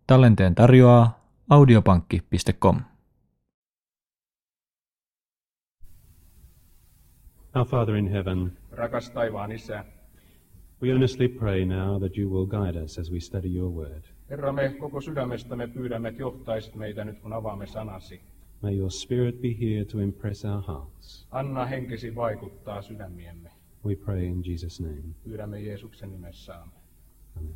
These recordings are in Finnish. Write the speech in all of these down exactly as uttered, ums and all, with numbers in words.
Tallenteen tarjoaa audiopankki piste com. Our Father in heaven, Rakas taivaan Isä, we earnestly pray now that you will guide us as we study your word. Herra, me koko sydämestämme pyydämme, että johtaisit meitä nyt, kun avaamme sanasi. May your Spirit be here to impress our hearts. Anna henkesi vaikuttaa sydämiemme. We pray in Jesus' name. Pyydämme Jeesuksen nimessä. Amen.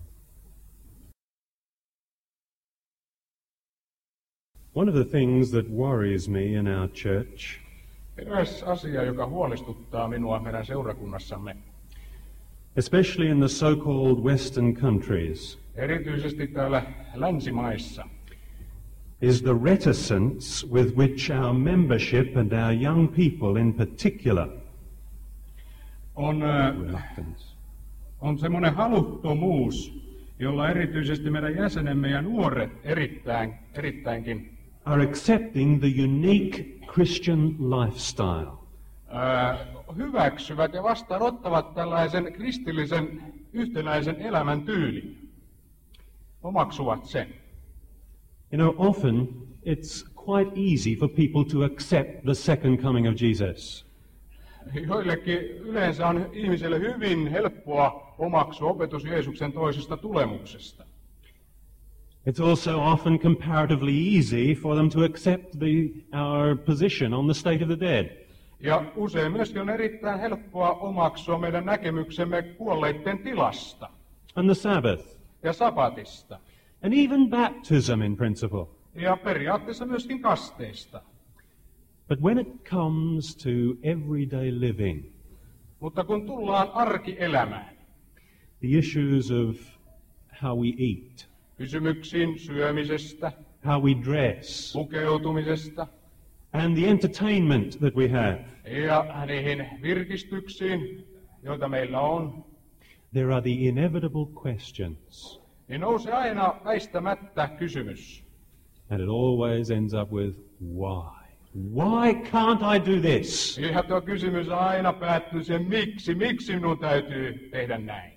One of the things that worries me in our church Eräs asia, joka huolestuttaa minua meidän seurakunnassamme, especially in the so-called Western countries, erityisesti täällä länsimaissa, is the reticence with which our membership and our young people in particular on, äh, reluctance. on semmoinen haluttomuus, jolla erityisesti meidän jäsenemme ja nuoret erittäin, erittäinkin are accepting the unique Christian lifestyle. äh, hyväksyvät ja vastaanottavat tällaisen kristillisen yhtenäisen elämän tyylin. Omaksuvat sen. You know, often it's quite easy for people to accept the second coming of Jesus. Joillekin yleensä on ihmiselle hyvin helppoa omaksua opetus Jeesuksen toisesta tulemuksesta. It's also often comparatively easy for them to accept the, our position on the state of the dead. Ja usein myöskin on erittäin helppoa omaksua meidän näkemyksemme kuolleiden tilasta And the Sabbath. ja sabatista. And even baptism in principle. Ja periaatteessa myöskin kasteista. But when it comes to everyday living, Mutta kun tullaan arkielämään, the issues of how we eat, kysymyksiin syömisestä, how we dress, pukeutumisesta and the entertainment that we have, ja niihin virkistyksiin, joita meillä on, there are the inevitable questions. niin nousee aina väistämättä kysymys. And it always ends up with, why? Why can't I do this? Ja tuo kysymys aina päättyy sen, miksi, miksi minun täytyy tehdä näin.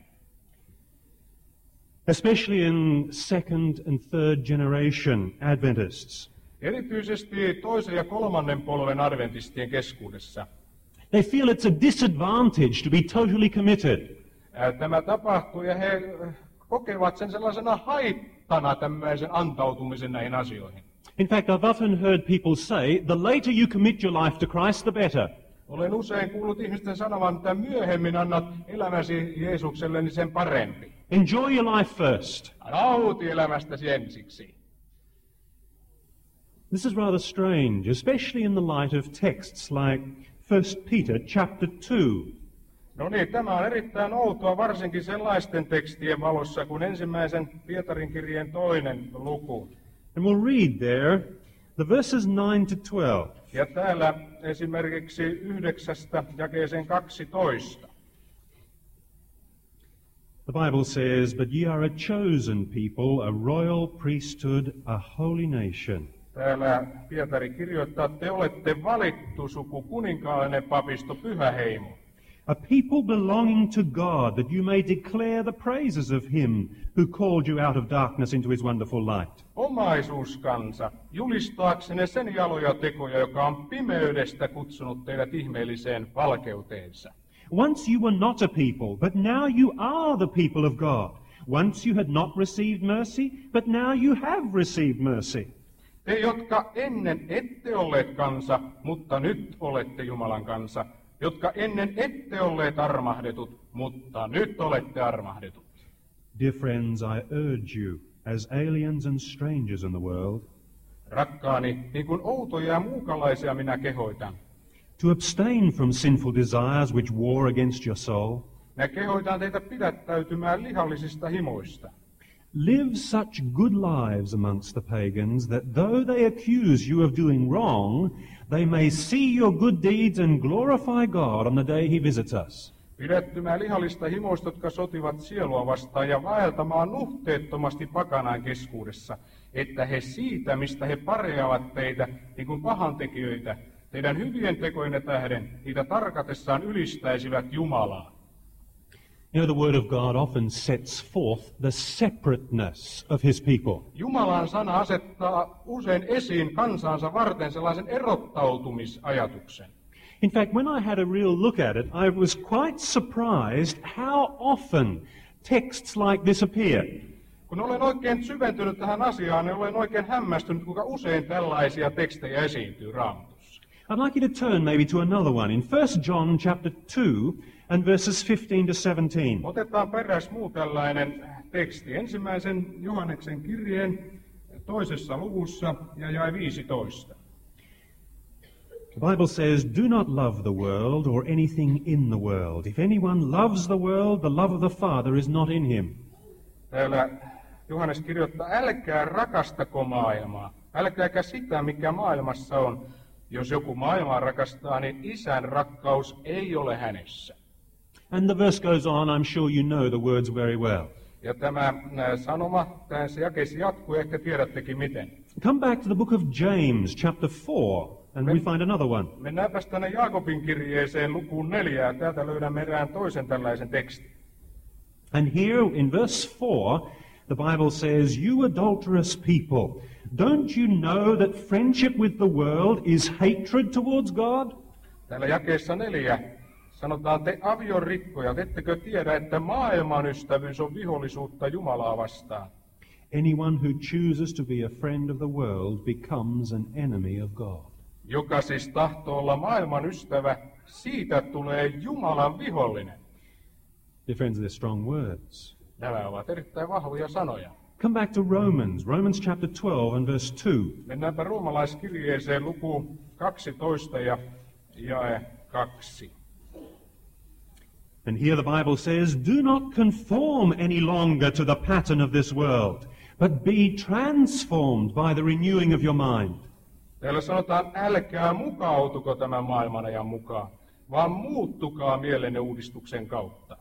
Especially in second and third generation Adventists. Erityisesti toisen ja kolmannen polven adventistien keskuudessa. They feel it's a disadvantage to be totally committed. Ää, Tämä tapahtuu ja he äh, kokevat sen sellaisena haittana tämmöisen antautumisen näihin asioihin. In fact, I've often heard people say, the later you commit your life to Christ, the better. Olen usein kuullut ihmisten sanovan, että myöhemmin annat elämäsi Jeesukselle, niin sen parempi. Enjoy your life first. Nauti elämästäsi ensiksi. This is rather strange, especially in the light of texts like First Peter chapter two. No niin, tämä on erittäin outoa, varsinkin sellaisten tekstien valossa kuin ensimmäisen Pietarin kirjeen toinen luku. And we'll read there the verses nine to twelve. Ja täällä esimerkiksi yhdeksästä jakeeseen kaksitoista. The Bible says, but ye are a chosen people, a royal priesthood, a holy nation. Täällä Pietari kirjoittaa, että te olette valittu suku, kuninkaallinen papisto, pyhä heimo. A people belonging to God, that you may declare the praises of him who called you out of darkness into his wonderful light. Omaisuuskansa, julistaaksenne sen jaloja tekoja, joka on pimeydestä kutsunut teidät ihmeelliseen valkeuteensa. Once you were not a people, but now you are the people of God. Once you had not received mercy, but now you have received mercy. Te, jotka ennen ette olleet kansa, mutta nyt olette Jumalan kansa, jotka ennen ette olleet armahdetut, mutta nyt olette armahdetut. Dear friends, I urge you, as aliens and strangers in the world, Rakkaani, niin kuin outoja ja muukalaisia minä kehoitan. to abstain from sinful desires which war against your soul. Minä kehoitan teitä pidättäytymään lihallisista himoista. Live such good lives amongst the pagans that though they accuse you of doing wrong, they may see your good deeds and glorify God on the day he visits us. Pidättymään lihallista himoista, jotka sotivat sielua vastaan, ja vaeltamaan nuhteettomasti pakanain keskuudessa, että he siitä, mistä he pareavat teitä, niin kuin pahantekijöitä, teidän hyvien tekojenne tähden, niitä tarkatessaan ylistäisivät Jumalaa. You know, the Word of God often sets forth the separateness of His people. Jumalan sana asettaa usein esiin kansansa varten sellaisen erottautumisajatuksen. In fact, when I had a real look at it, I was quite surprised how often texts like this appear. Kun olen oikein syventynyt tähän asiaan, niin olen oikein hämmästynyt, kuinka usein tällaisia tekstejä esiintyy Raamatussa. I'd like you to turn maybe to another one in First John chapter two and verses fifteen to seventeen. Otetaan peräs muu tällainen teksti. Ensimmäisen Johanneksen kirjeen toisessa luvussa ja jae viisitoista. The Bible says, "Do not love the world or anything in the world. If anyone loves the world, the love of the Father is not in him." Täällä Johannes kirjoittaa, älkää rakastako maailmaa, älkääkä sitä, mikä maailmassa on. Jos joku maailmaa rakastaa, niin Isän rakkaus ei ole hänessä. And the verse goes on, I'm sure you know the words very well. Ja tämä sanoma, tässä jakeessa jatkuu, ehkä tiedättekin miten. Come back to the book of James, chapter four, and we find another one. Mennäänpäs tänne Jaakobin kirjeeseen lukuun neljä, ja täältä löydämme erään toisen tällaisen tekstin. And here in verse four, the Bible says, "You adulterous people, don't you know that friendship with the world is hatred towards God?" Täällä jakeessa neljä sanotaan, te aviorikkoja, ettekö tiedä, että maailman ystävyys on vihollisuutta Jumalaa vastaan? Anyone who chooses to be a friend of the world becomes an enemy of God. Joka siis tahtoo olla maailman ystävä, siitä tulee Jumalan vihollinen. Dear friends, they're strong words. Nämä ovat erittäin vahvoja sanoja. Come back to Romans, Romans chapter twelve and verse two. Mennäänpä roomalaiskirjeeseen lukuun kaksitoista ja jae kaksi. And here the Bible says, "Do not conform any longer to the pattern of this world, but be transformed by the renewing of your mind." Täällä sanotaan, älkää mukautuko tämän maailman ajan mukaan, vaan muuttukaa mielenne uudistuksen kautta.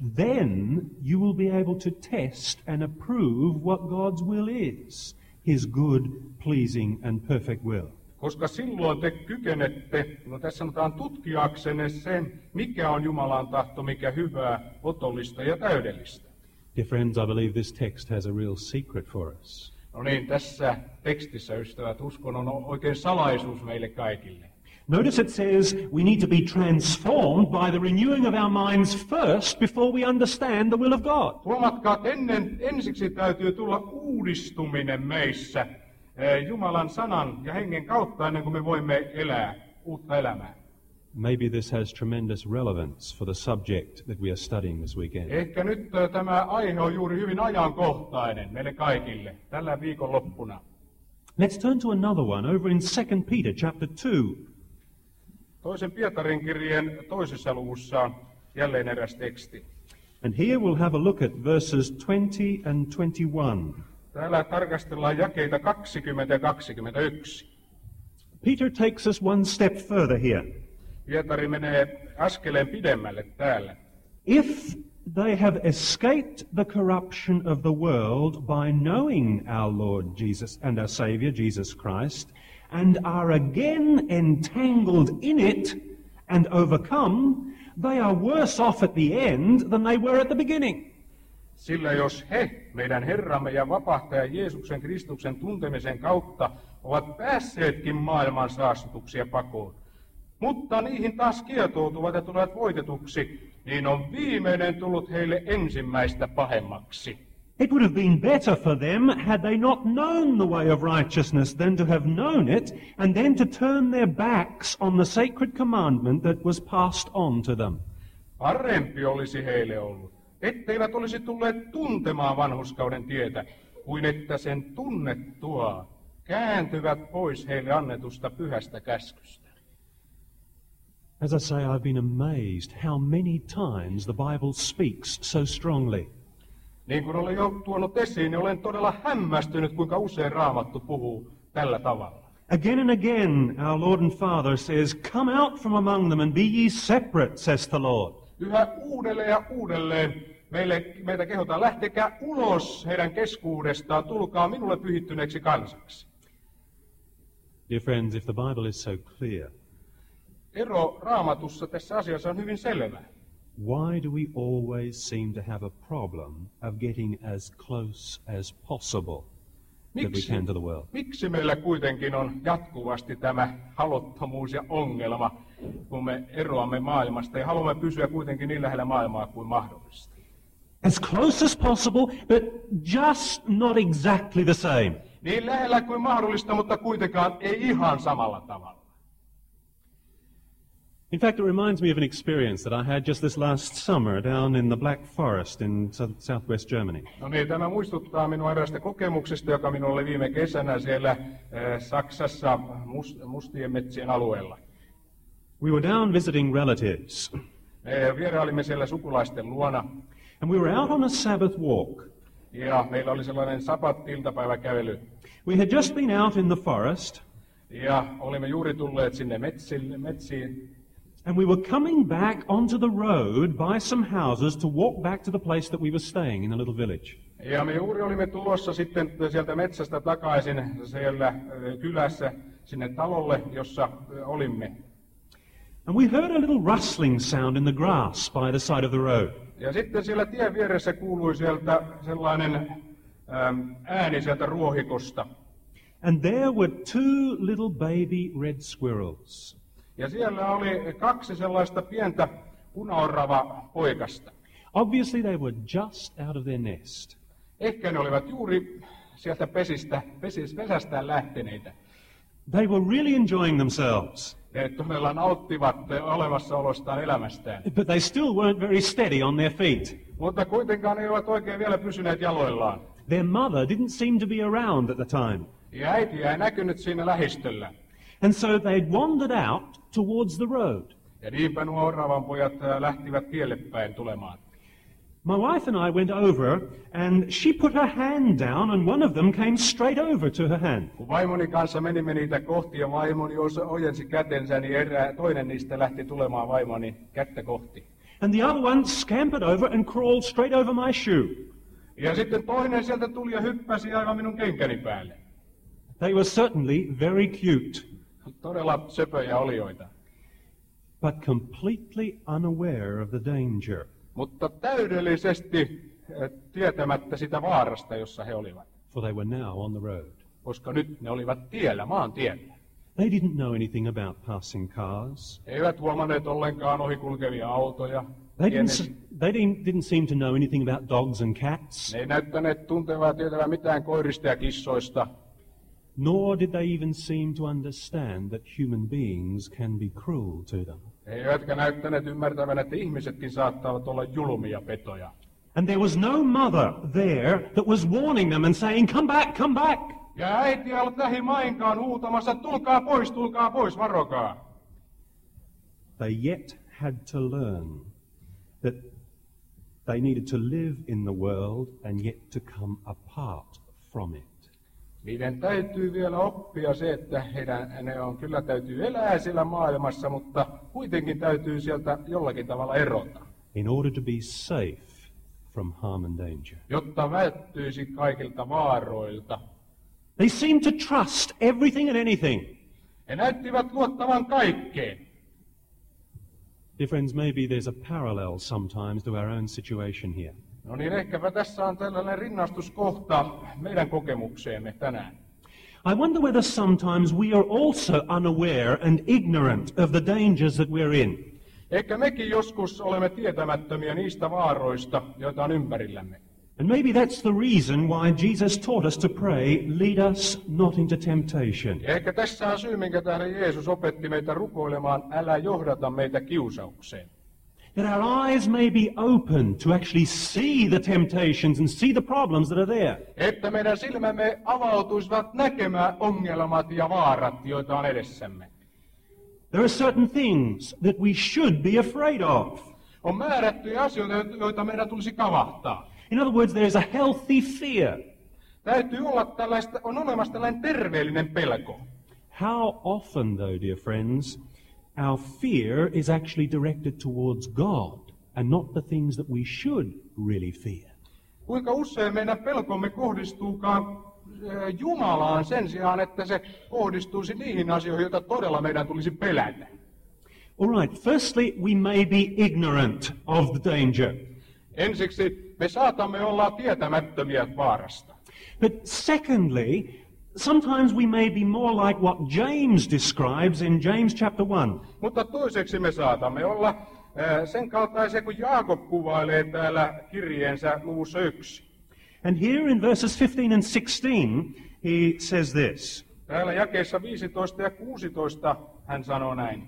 Then you will be able to test and approve what God's will is, His good, pleasing and perfect will. Koska silloin te kykenette, no tässä sanotaan tutkiaksenne sen, mikä on Jumalan tahto, mikä hyvää, otollista ja täydellistä. Dear friends, I believe this text has a real secret for us. No niin, tässä tekstissä, ystävät, uskon on oikein salaisuus meille kaikille. Notice it says we need to be transformed by the renewing of our minds first before we understand the will of God. Huomatkaa, että ennen, ensiksi täytyy tulla uudistuminen meissä eh, Jumalan sanan ja hengen kautta ennen kuin me voimme elää uutta elämää. Maybe this has tremendous relevance for the subject that we are studying this weekend. Ehkä nyt eh, tämä aihe on juuri hyvin ajankohtainen meille kaikille tällä viikonloppuna. Let's turn to another one over in Second Peter chapter two. Toisen Pietarin kirjeen toisessa luvussa on jälleen eräs teksti. And here we'll have a look at verses twenty and twenty-one. Täällä tarkastellaan jakeita kaksikymmentä ja kaksikymmentäyksi. Peter takes us one step further here. Pietari menee askeleen pidemmälle täällä. If they have escaped the corruption of the world by knowing our Lord Jesus and our Saviour Jesus Christ, and are again entangled in it and overcome, they are worse off at the end than they were at the beginning. Sillä jos he, meidän Herramme ja vapahtaja Jeesuksen Kristuksen tuntemisen kautta, ovat päässeetkin maailman saastutuksia pakoon, mutta niihin taas kietoutuvat ja tulevat voitetuksi, niin on viimeinen tullut heille ensimmäistä pahemmaksi. It would have been better for them had they not known the way of righteousness than to have known it and then to turn their backs on the sacred commandment that was passed on to them. Parempi olisi heille ollut, etteivät olisi tulleet tuntemaan vanhurskauden tietä, kuin että sen tunnettua kääntyvät pois heille annetusta pyhästä käskystä. As I say, I've been amazed how many times the Bible speaks so strongly. Niin kuin olen jo tuonut esiin, niin olen todella hämmästynyt, kuinka usein Raamattu puhuu tällä tavalla. Again and again, our Lord and Father says, "Come out from among them and be ye separate," says the Lord. Yhä uudelleen ja uudelleen meille, meitä kehotaan, lähtekää ulos heidän keskuudestaan, tulkaa minulle pyhittyneeksi kansaksi. Dear friends, if the Bible is so clear, Ero Raamatussa tässä asiassa on hyvin selvä. why do we always seem to have a problem of getting as close as possible that we Miksi, can to the world? miksi meillä kuitenkin on jatkuvasti tämä haluttomuus ja ongelma, kun me eroamme maailmasta ja haluamme pysyä kuitenkin niin lähellä maailmaa kuin mahdollista? As close as possible, but just not exactly the same. Niin lähellä kuin mahdollista, mutta kuitenkaan ei ihan samalla tavalla. In fact, it reminds me of an experience that I had just this last summer down in the Black Forest in south- southwest Germany. No niin, tämä muistuttaa minua eräästä kokemuksesta, joka minulla oli viime kesänä siellä äh, Saksassa must, mustien metsien alueella. We were down visiting relatives, Me vierailimme siellä sukulaisten luona and we were out on a Sabbath walk. ja meillä oli sellainen sabat-iltapäiväkävely. We had just been out in the forest, Ja olimme juuri tulleet sinne metsille, metsiin. and we were coming back onto the road by some houses to walk back to the place that we were staying in, a little village. Ja me juuri olimme tulossa sitten sieltä metsästä takaisin siellä ö, kylässä sinne talolle, jossa ö, olimme. And we heard a little rustling sound in the grass by the side of the road. Ja sitten siellä tien vieressä kuului sieltä sellainen äm, ääni sieltä ruohikosta. And there were two little baby red squirrels. Ja siellä oli kaksi sellaista pientä punaorava poikasta. Obviously, they were just out of their nest. Ehkä ne olivat juuri sieltä pesistä, pesis, pesästään lähteneitä. They were really enjoying themselves, Ne todella nauttivat olemassaolostaan elämästään. but they still weren't very steady on their feet. Mutta kuitenkaan ne eivät oikein vielä pysyneet jaloillaan. Their mother didn't seem to be around at the time. Ja äitiä ei näkynyt siinä lähistöllä. And so they'd wandered out towards the road. Ja niinpä nuo oravan pojat ää, lähtivät tielle päin tulemaan. My wife and I went over, and she put her hand down, and one of them came straight over to her hand. Kun vaimoni kanssa menimme niitä kohti ja vaimoni os- ojensi kätensä, niin erää, toinen niistä lähti tulemaan vaimoni kättä kohti. And the other one scampered over and crawled straight over my shoe. Ja sitten toinen sieltä tuli ja hyppäsi aivan minun kenkäni päälle. They were certainly very cute, Todella söpöjä olioita. but completely unaware of the danger. Mutta täydellisesti eh, tietämättä sitä vaarasta, jossa he olivat. For they were now on the road. Koska nyt ne olivat tiellä, maan tiellä. They didn't know anything about passing cars. He eivät huomanneet ollenkaan ohikulkevia autoja. They Tienneet- didn't, s- they didn't, didn't seem to know anything about dogs and cats, Ne ei näyttäneet tuntevaa tietävää mitään koirista ja kissoista. nor did they even seem to understand that human beings can be cruel to them. He eivätkä näyttäneet ymmärtävän, että ihmisetkin saattavat olla julmia petoja. And there was no mother there that was warning them and saying, "Come back, come back." Ja äiti ei ollut lähimainkaan huutamassa, tulkaa pois, tulkaa pois, varokaa. They yet had to learn that they needed to live in the world and yet to come apart from it. Niiden täytyy vielä oppia se, että heidän, ne on, kyllä täytyy elää siellä maailmassa, mutta kuitenkin täytyy sieltä jollakin tavalla erota, in order to be safe from harm and danger. jotta välttyisi kaikilta vaaroilta. They seemed to trust everything and anything. He näyttivät luottavan kaikkeen. Dear friends, maybe there's a parallel sometimes to our own situation here. No niin, ehkäpä tässä on tällainen rinnastuskohta meidän kokemukseemme tänään. I wonder whether sometimes we are also unaware and ignorant of the dangers that we're in. Ehkä mekin joskus olemme tietämättömiä niistä vaaroista, joita on ympärillämme. And maybe that's the reason why Jesus taught us to pray, lead us not into temptation. Ja ehkä tässä on syy, minkä tähden Jeesus opetti meitä rukoilemaan, älä johdata meitä kiusaukseen. That our eyes may be open to actually see the temptations and see the problems that are there. Että meidän silmämme avautuisivat näkemään ongelmat ja vaarat, joita on edessämme. There are certain things that we should be afraid of. On määrättyjä asioita, joita meidän tulisi kavahtaa. In other words, there is a healthy fear. Täytyy olla tällaista, on olemassa tällainen terveellinen pelko. How often, though, dear friends, our fear is actually directed towards God and not the things that we should really fear. Kuinka usein meidän pelkomme kohdistuukaan eh, Jumalaan sen sijaan, että se kohdistuisi niihin asioihin, joita todella meidän tulisi pelätä. All right, firstly, we may be ignorant of the danger. Ensiksi me saatamme olla tietämättömiä vaarasta. But secondly, sometimes we may be more like what James describes in James chapter one. Mutta toiseksi me saatamme olla äh, sen kaltaisia kuin Jaakob kuvailee täällä kirjeensä luvussa yksi. And here in verses fifteen and sixteen, he says this. Täällä jakeessa viisitoista ja kuusitoista hän sanoo näin.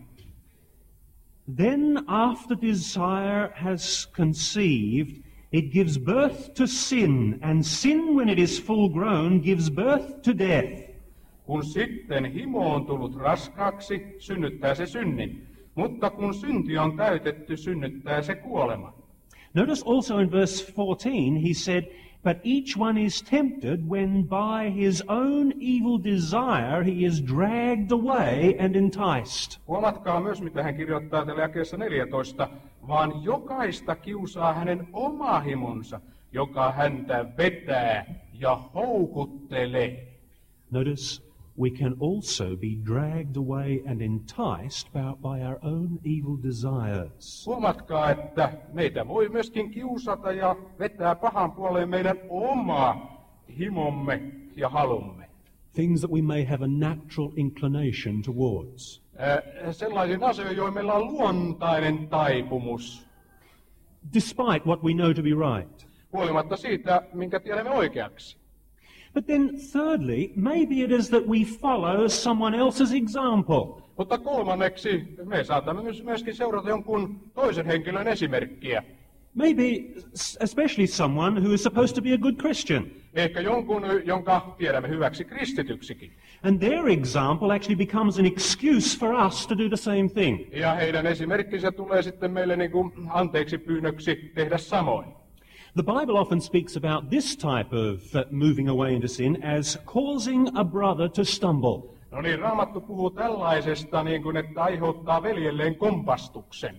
Then after desire has conceived, it gives birth to sin, and sin when it is full grown gives birth to death. Kun sitten himo on tullut raskaaksi, synnyttää se synnin. Mutta kun synti on täytetty, synnyttää se kuolema. Notice also in verse fourteen, he said, but each one is tempted when by his own evil desire he is dragged away and enticed. Huomatkaa myös, mitä hän kirjoittaa täällä jakeessa neljätoista. Vaan jokaista kiusaa hänen oma himonsa, joka häntä vetää ja houkuttelee. Notice, we can also be dragged away and enticed by our own evil desires. Huomatkaa, että meitä voi myöskin kiusata ja vetää pahan puoleen meidän oma himomme ja halumme. Things that we may have a natural inclination towards. Äh, sellaisiin asioihin, joihin meillä on luontainen taipumus. Despite what we know to be right. Huolimatta siitä, minkä tiedämme oikeaksi. But then thirdly, maybe it is that we follow someone else's example. Mutta kolmanneksi me saatamme myöskin seurata jonkun toisen henkilön esimerkkiä. Maybe especially someone who is supposed to be a good Christian. Ehkä jonkun, jonka tiedämme hyväksi kristityksikin. And their example actually becomes an excuse for us to do the same thing. Ja heidän esimerkkinsä tulee sitten meille niin kuin anteeksi pyynnöksi tehdä samoin. The Bible often speaks about this type of uh, moving away into sin as causing a brother to stumble. No niin, Raamattu puhuu tällaisesta, niin kuin, että aiheuttaa veljelleen kompastuksen.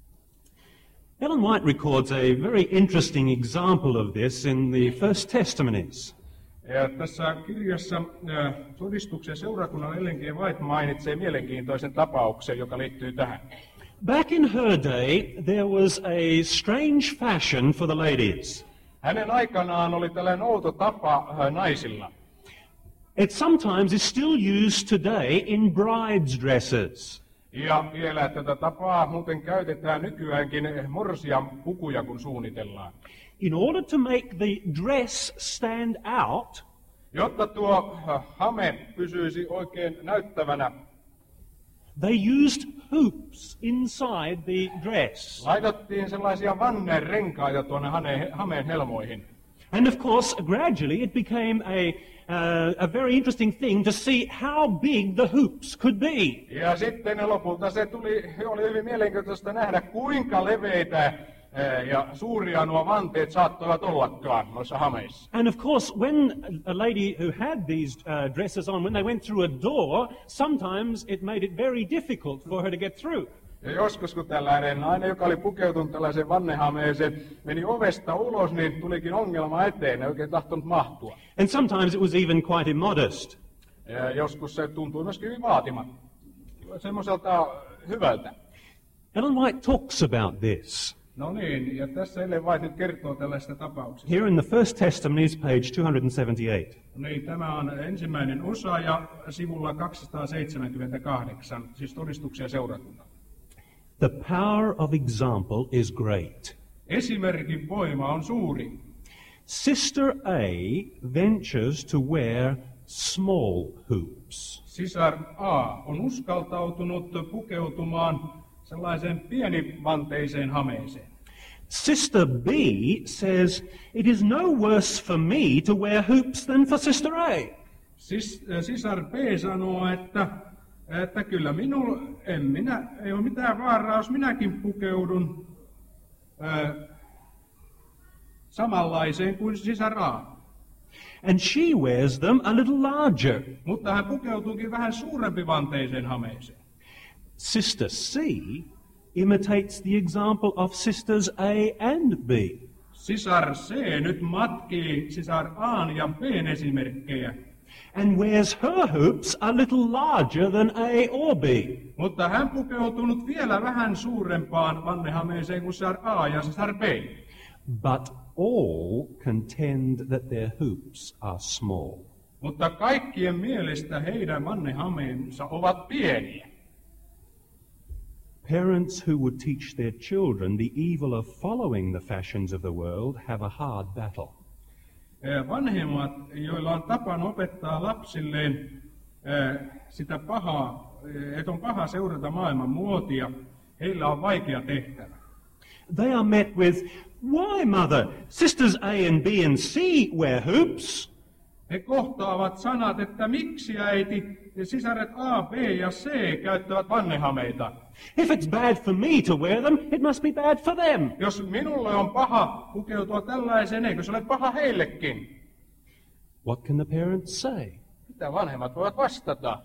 Ellen White records a very interesting example of this in the First Testimonies. Ja tässä kirjassa äh, todistuksen seurakunnan Ellen G. White mainitsee mielenkiintoisen tapauksen, joka liittyy tähän. Back in her day, there was a strange fashion for the ladies. Hänen aikanaan oli tällainen outo tapa äh, naisilla. It sometimes is still used today in brides' dresses. Ja vielä tätä tapaa muuten käytetään nykyäänkin morsian pukuja, kun suunnitellaan. In order to make the dress stand out, jotta tuo hame pysyisi oikein näyttävänä, they used hoops inside the dress. laitettiin sellaisia vannerenkaita tuonne hameen helmoihin. And of course, gradually it became a, uh, a very interesting thing to see how big the hoops could be. Ja sitten lopulta se tuli, oli hyvin mielenkiintoista nähdä, kuinka leveitä ja suuria nuo vanteet saattoivat ollakaan noissa hameissa. And of course, when a lady who had these uh, dresses on, when they went through a door, sometimes it made it very difficult for her to get through. Ja joskus, kun tällainen nainen, joka oli pukeutunut tällaiseen vannehameeseen, meni ovesta ulos, niin tulikin ongelma eteen, ei oikein tahtonut mahtua. And sometimes it was even quite immodest. Ja joskus se tuntui myöskin hyvin vaatimatta, semmoiselta hyvältä. Ellen White talks about this. No niin, ja tässä Ellen White nyt kertoo tällaista tapauksesta. Here in the First Testimonies, page two seventy-eight. No niin, tämä on ensimmäinen osa ja sivulla kaksisataaseitsemänkymmentäkahdeksan, siis todistuksia seurakunta. The power of example is great. Esimerkin voima on suuri. Sister A ventures to wear small hoops. Sisar A on uskaltautunut pukeutumaan sellaiseen pienivanteiseen hameeseen. Sister B says, it is no worse for me to wear hoops than for Sister A. Sis, sisar B sanoo, että, että kyllä minulla en minä, ei ole mitään vaaraa, jos minäkin pukeudun äh, samanlaiseen kuin sisar A. And she wears them a little larger. Mutta hän pukeutuukin vähän suurempi vanteiseen hameeseen. Sister C imitates the example of sisters A and B. Sisar C nyt matkii sisar A:n ja B:n esimerkkejä. and wears her hoops a little larger than A or B. Mutta hän pukeutunut vielä vähän suurempaan vannehameeseen kuin sisar A ja sisar B. But all contend that their hoops are small. Mutta kaikkien mielestä heidän vannehameensa ovat pieniä. Parents who would teach their children the evil of following the fashions of the world have a hard battle. Vanhemmat, joilla on tapana opettaa lapsilleen sitä pahaa, että on paha seurata maailman muotia, heillä on vaikea tehtävä. They are met with, "Why, mother? Sisters A and B and C wear hoops." He kohtaavat sanat, että miksi äiti ja sisaret A, B ja C käyttävät vannehameita. If it's bad for me to wear them, it must be bad for them. Jos minulle on paha pukeutua tällaiseen, eikö se ole paha heillekin? What can the parents say? Mitä vanhemmat voivat vastata?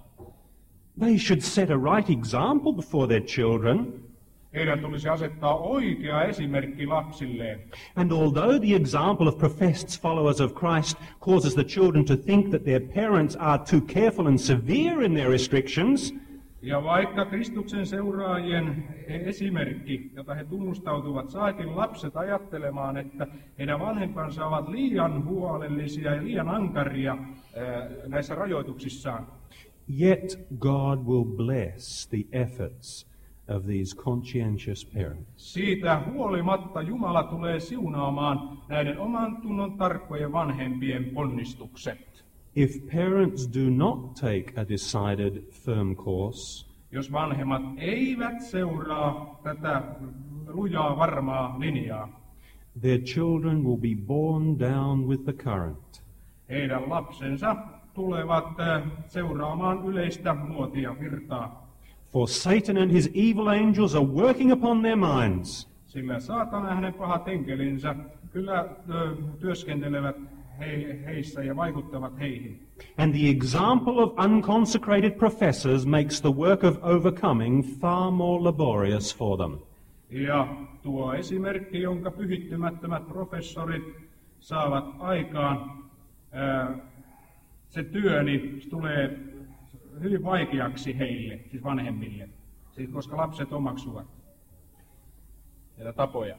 They should set a right example before their children. Heidän tulisi asettaa oikea esimerkki lapsilleen. And although the example of professed followers of Christ causes the children to think that their parents are too careful and severe in their restrictions, ja vaikka Kristuksen seuraajien esimerkki, jota he tunnustautuvat, saatiin lapset ajattelemaan, että heidän vanhempansa ovat liian huolellisia ja liian ankaria näissä rajoituksissaan. Yet God will bless the efforts of these conscientious parents. Siitä huolimatta Jumala tulee siunaamaan näiden oman tunnon tarkkojen vanhempien ponnistukset. If parents do not take a decided, firm course, jos vanhemmat eivät seuraa tätä lujaa varmaa linjaa, their children will be borne down with the current. Heidän lapsensa tulevat seuraamaan yleistä muotia virtaa. For Satan and his evil angels are working upon their minds. Sillä saatana ja hänen pahat enkelinsä kyllä ö, työskentelevät he, heissä ja vaikuttavat heihin. And the example of unconsecrated professors makes the work of overcoming far more laborious for them. Ja tuo esimerkki, jonka pyhittymättömät professorit saavat aikaan, ö, se työ niin tulee hyvin vaikeaksi heille, siis vanhemmille, siis koska lapset omaksuvat näitä tapoja.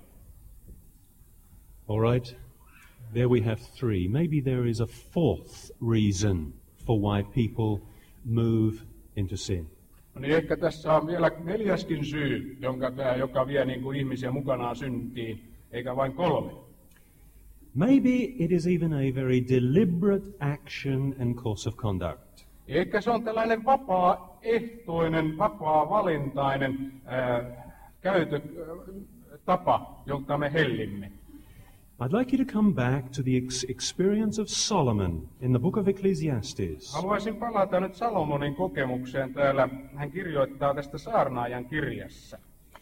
All right, there we have three. Maybe there is a fourth reason for why people move into sin. No niin, ehkä tässä on vielä neljäskin syy, jonka tämä, joka vie niin kuin ihmisiä mukanaan syntiin, eikä vain kolme. Maybe it is even a very deliberate action and course of conduct. Ehkä se on tällainen vapaaehtoinen, vapaa-valintainen ää, käytö, ää, tapa, jonka me hellimme. I'd like you to come back to the ex- experience of Solomon in the book of Ecclesiastes. Haluaisin palata nyt Salomonin kokemukseen täällä. Hän kirjoittaa tästä saarnaajan kirjassa.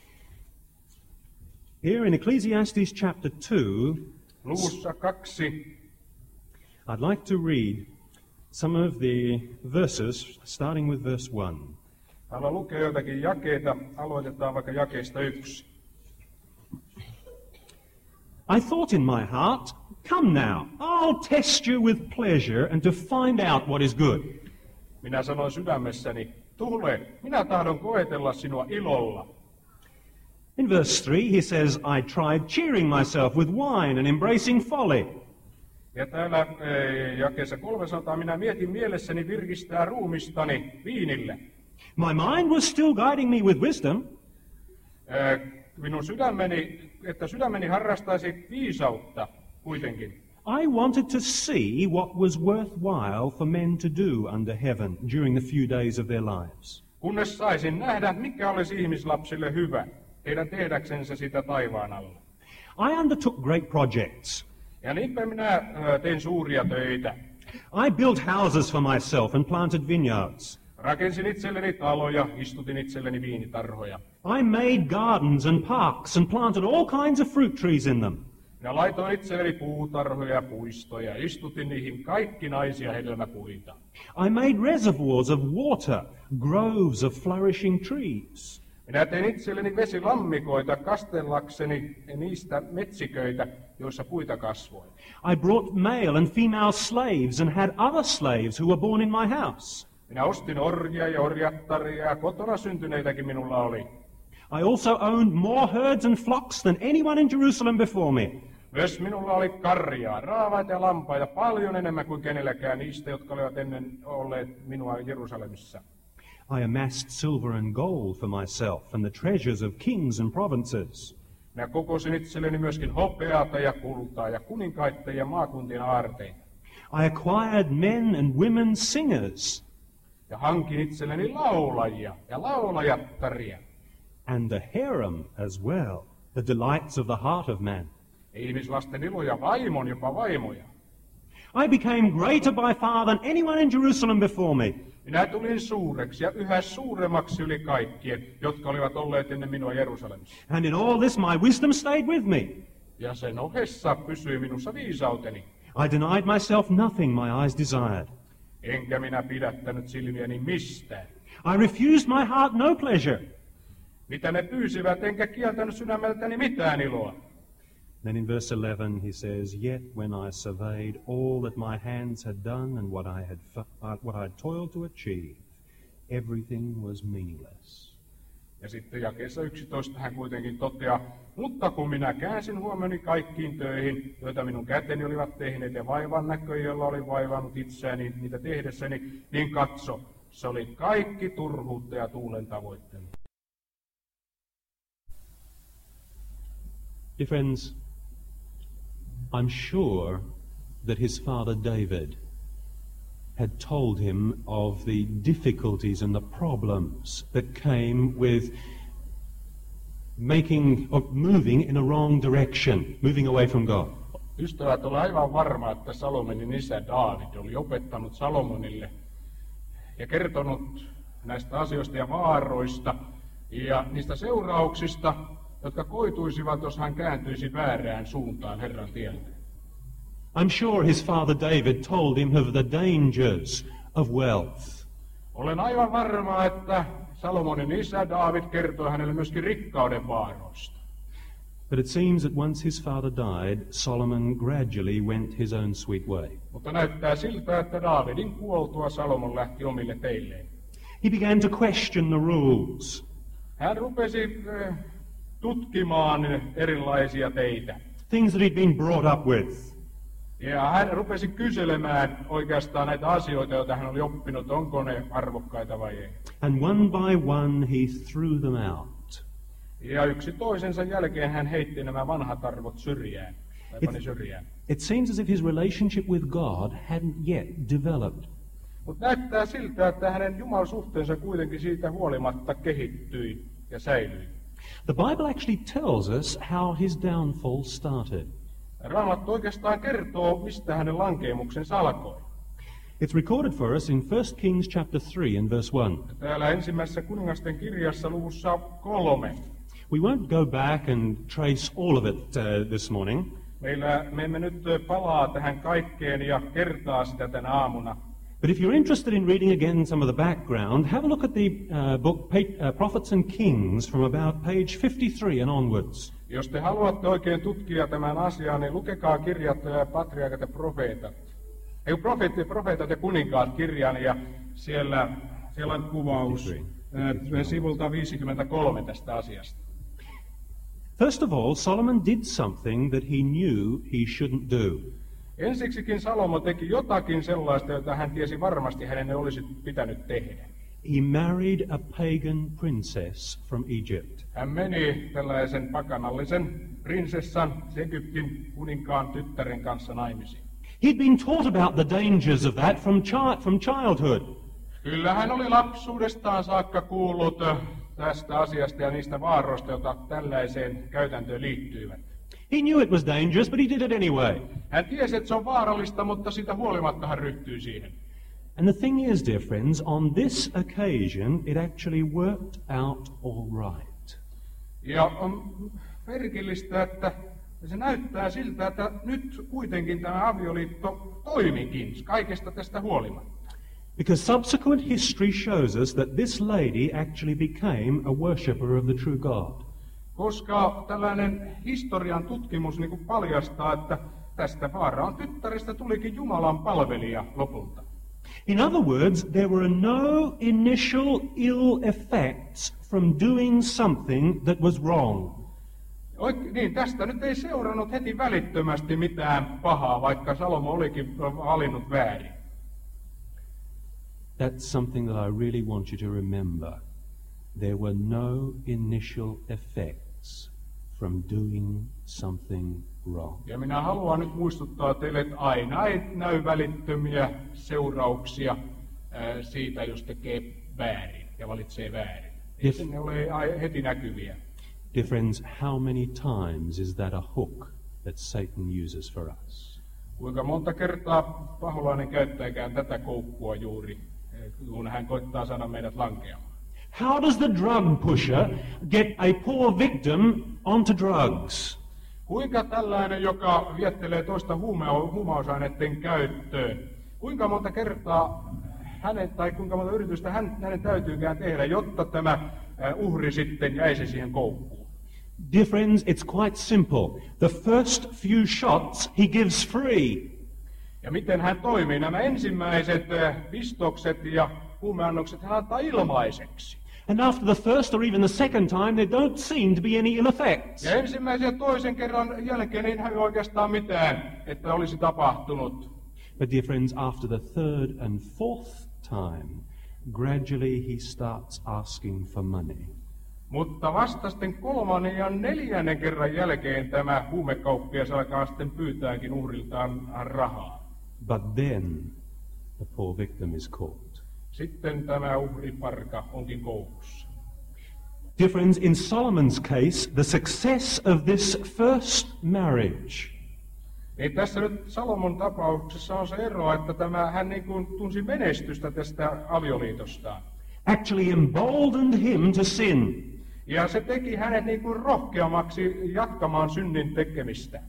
Here in Ecclesiastes chapter two, luvussa kaksi, I'd like to read some of the verses, starting with verse one. Haluan lukea jotakin jakeita. Aloitetaan vaikka jakeesta yksi. I thought in my heart, come now, I'll test you with pleasure and to find out what is good. Minä sanoin sydämessäni, tule, minä tahdon koetella sinua ilolla. In verse three he says, I tried cheering myself with wine and embracing folly. Ja täällä e, jakeessa kolme sanotaan, minä mietin mielessäni virkistää ruumistani viinille. My mind was still guiding me with wisdom. E, minun sydämeni, että sydämeni harrastaisi viisautta kuitenkin. I wanted to see what was worthwhile for men to do under heaven during the few days of their lives. Kunnes saisin nähdä, mikä olisi ihmislapsille hyvä, heidän tehdäksensä sitä taivaan alla. I undertook great projects. Ja niinpä minä ö, tein suuria töitä. I built houses for myself and planted vineyards. Rakensin itselleni taloja, istutin itselleni viinitarhoja. I made gardens and parks and planted all kinds of fruit trees in them. Minä laitoin itselleni puutarhoja ja puistoja, istutin niihin kaikkinaisia hedelmäpuita. I made reservoirs of water, groves of flourishing trees. Minä tein itselleni vesilammikoita kastellakseni niistä metsiköitä, joissa puita kasvoi. I brought male and female slaves and had other slaves who were born in my house. Minä ostin orjia ja orjattaria ja kotona syntyneitäkin minulla oli. I also owned more herds and flocks than anyone in Jerusalem before me. Myös minulla oli karjaa, raavaita ja lampaita paljon enemmän kuin kenelläkään niistä, jotka olivat ennen olleet minua Jerusalemissa. I amassed silver and gold for myself and the treasures of kings and provinces. Minä kokosin itselleni myöskin hopeata ja kultaa ja kuninkaiden ja maakuntien aarteita. I acquired men and women singers Ja hankin itselleni laulajia ja laulajattaria. and the harem as well, the delights of the heart of man. Ja ihmislasten iloja vaimon, jopa vaimoja. I became greater by far than anyone in Jerusalem before me. Minä tulin suureksi ja yhä suuremmaksi yli kaikkien, jotka olivat olleet ennen minua Jerusalemissa. And in all this my wisdom stayed with me. Ja sen ohessa pysyi minussa viisauteni. I denied myself nothing my eyes desired. Enkä minä pidättänyt silmiäni mistään. I refused my heart no pleasure. Mitä ne pyysivät, enkä kieltänyt sydämeltäni mitään iloa. Then in verse eleven he says, "Yet when I surveyed all that my hands had done and what I had fu- uh, what I had toiled to achieve, everything was meaningless." Ja sitten jakeessa yksitoista hän kuitenkin toteaa, mutta kun minä käänsin huomioni kaikkiin töihin, joita minun käteni olivat tehneet ja vaivan näköjä, jolla oli vaivannut itseäni niitä tehdessäni, niin katso, se oli kaikki turhuutta ja tuulen tavoittelu. Dear friends, I'm sure that his father David had told him of the difficulties and the problems that came with making of moving in a wrong direction, moving away from God. Ystävät, olen aivan varma, että Salomonin isä Daavid oli opettanut Salomonille ja kertonut näistä asioista ja vaaroista ja niistä seurauksista, jotka koituisivat, jos hän kääntyisi väärään suuntaan Herran tieltä. I'm sure his father David told him of the dangers of wealth. Olen aivan varma, että Salomonin isä Daavid kertoi hänelle myöskin rikkauden vaaroista. But it seems that once his father died, Solomon gradually went his own sweet way. Mutta näyttää siltä, että Daavidin kuoltua Salomon lähti omille teilleen. He began to question the rules. Hän rupesi eh, tutkimaan erilaisia teitä. Things that he'd been brought up with. Ja hän rupesi kyselemään oikeastaan näitä asioita, joita hän oli oppinut, onko ne arvokkaita vai ei. And one by one he threw them out. Ja yksi toisensa jälkeen hän heitti nämä vanhat arvot syrjään, tai pani syrjään. It seems as if his relationship with God hadn't yet developed. Mutta näyttää siltä, että hänen jumalsuhteensa kuitenkin siitä huolimatta kehittyi ja säilyi. The Bible actually tells us how his downfall started. Raamattu oikeastaan kertoo, mistä hänen lankeemuksensa alkoi. It's recorded for us in First Kings chapter three and verse one. Täällä ensimmäisessä kuningasten kirjassa luvussa kolme. We won't go back and trace all of it uh, this morning. Meillä, me emme nyt palaa tähän kaikkeen ja kertaa sitä tänä aamuna. But if you're interested in reading again some of the background, have a look at the uh, book uh, Prophets and Kings from about page fifty-three and onwards. Jos te haluatte oikein tutkia tämän asian, niin lukekaa kirjat Patriarkat ja profeetat. Ei profeetit, profeetat ja kuninkaat kirjan, ja siellä, siellä on kuvaus äh, sivulta viisikymmentäkolme tästä asiasta. First of all, Solomon did something that he knew he shouldn't do. Ensiksikin Salomo teki jotakin sellaista, jota hän tiesi varmasti hänen olisi pitänyt tehdä. He married a pagan princess from Egypt. Hän meni tällaisen pakanallisen prinsessan, Egyptin kuninkaan tyttären kanssa naimisiin. He'd been taught about the dangers of that from, chi- from childhood. Kyllä hän oli lapsuudestaan saakka kuullut tästä asiasta ja niistä vaaroista, joita tällaiseen käytäntöön liittyivät. He knew it was dangerous, but he did it anyway. Hän tiesi, että se on vaarallista, mutta siitä huolimatta hän ryhtyi siihen. And the thing is, dear friends, on this occasion it actually worked out all right. Ja on merkillistä, että se näyttää siltä, että nyt kuitenkin tämä avioliitto toimikin kaikesta tästä huolimatta. Because subsequent history shows us that this lady actually became a worshipper of the true God. Koska tällainen historian tutkimus niin kuin paljastaa, että tästä Faaraon tyttärestä tulikin Jumalan palvelija lopulta. In other words, there were no initial ill effects from doing something that was wrong. Oik, niin, tästä nyt ei seurannut heti välittömästi mitään pahaa, vaikka Salomo olikin valinnut väärin. That's something that I really want you to remember. There were no initial effects from doing something wrong. Ja minä haluan nyt muistuttaa teille, että aina ei näy välittömiä seurauksia ää, siitä, jos tekee väärin ja valitsee väärin. Ei If- ne ole heti näkyviä. Dear friends, how many times is that a hook that Satan uses for us? Kuinka monta kertaa paholainen käyttääkään tätä koukkua juuri, kun hän koittaa saada meidät lankeamaan? How does the drug pusher get a poor victim onto drugs? Kuinka tällainen, joka viettelee toista huume- huumausaineiden käyttöön, kuinka monta kertaa hänen, tai kuinka monta yritystä hän, hänen täytyykään tehdä, jotta tämä äh, uhri sitten jäisi siihen koukkuun? Dear friends, it's quite simple. The first few shots he gives free. Ja miten hän toimii? Nämä ensimmäiset äh, pistokset ja huumeannokset hän antaa ilmaiseksi. And after the first or even the second time, there don't seem to be any ill effects. Ja ensimmäisen ja toisen kerran jälkeen ei näy oikeastaan mitään, että olisi tapahtunut. But dear friends, after the third and fourth time, gradually he starts asking for money. Mutta vasta sitten kolmannen ja neljännen kerran jälkeen tämä huumekauppias alkaa sitten pyytääkin uhriltaan rahaa. But then the poor victim is caught. Sitten tämä uhriparka onkin koukussa. Dear friends, in Solomon's case, the success of this first marriage Niin tässä nyt Salomon tapauksessa on se ero, että tämä, hän niin kuin tunsi menestystä tästä avioliitostaan. actually emboldened him to sin. Ja se teki hänet niin kuin rohkeammaksi jatkamaan synnin tekemistä.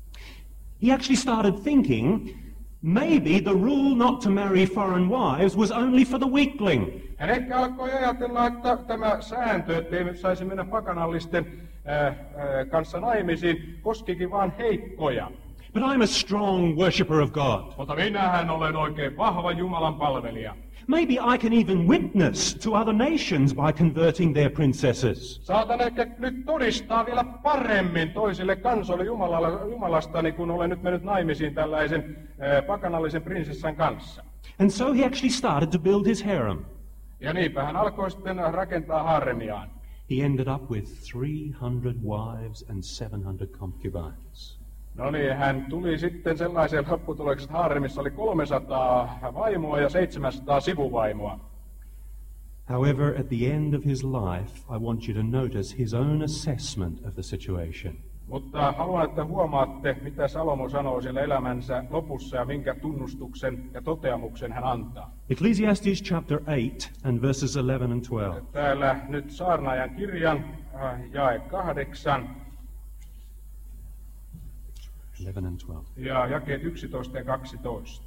He actually started thinking, maybe the rule not to marry foreign wives was only for the weakling. Hän ehkä alkoi ajatella, että tämä sääntö, ettei saisi mennä pakanallisten ää, ää, kanssa naimisiin, koskikin vain heikkoja. But I'm a strong worshipper of God. Mutta minähän olen oikein vahva Jumalan palvelija. Maybe I can even witness to other nations by converting their princesses. Saatan ehkä nyt todistaa vielä paremmin toisille kansoille Jumalalla, Jumalastani, kun olen nyt mennyt naimisiin tällaisen ää, pakanallisen prinsessan kanssa. And so he actually started to build his harem. Ja niinpä hän alkoi sitten rakentaa haremiaan. He ended up with three hundred wives and seven hundred concubines. No niin, hän tuli sitten sellaiseen lopputulokseen, että haremissa oli kolmesataa vaimoa ja seitsemänsataa sivuvaimoa. However, at the end of his life, I want you to notice his own assessment of the situation. Mutta haluan, että huomaatte, mitä Salomo sanoo siellä elämänsä lopussa ja minkä tunnustuksen ja toteamuksen hän antaa. Ecclesiastes chapter eight and verses eleven and twelve. Täällä nyt saarnaajan kirjan äh, jae kahdeksan eleven and twelve. ja jakeet yksitoista ja kaksitoista.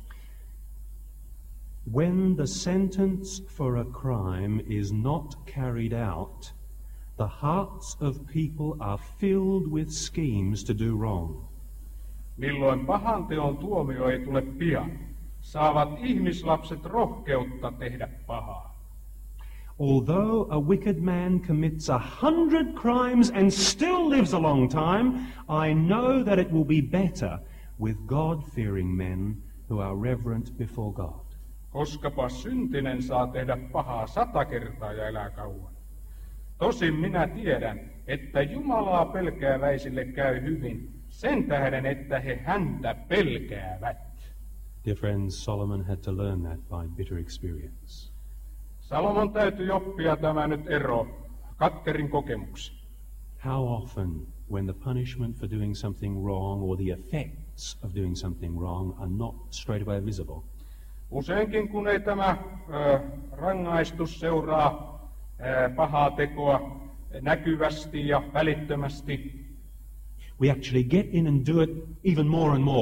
When the sentence for a crime is not carried out, the hearts of people are filled with schemes to do wrong. Milloin pahanteon tuomio ei tule pian, saavat ihmislapset rohkeutta tehdä pahaa. Although a wicked man commits a hundred crimes and still lives a long time, I know that it will be better with God-fearing men who are reverent before God. Koskapa syntinen saa tehdä pahaa sata kertaa ja elää kauan. Tosin minä tiedän, että Jumalaa pelkääväisille käy hyvin, sen tähden, että he häntä pelkäävät. Dear friends, Solomon had to learn that by bitter experience. Salomon täytyy oppia tämä nyt ero katkerin kokemuksiin. How often, when the punishment for doing something wrong or the effects of doing something wrong are not straight away visible, Useinkin kun ei tämä ö, rangaistus seuraa ö, pahaa tekoa näkyvästi ja välittömästi, we actually get in and do it even more and more.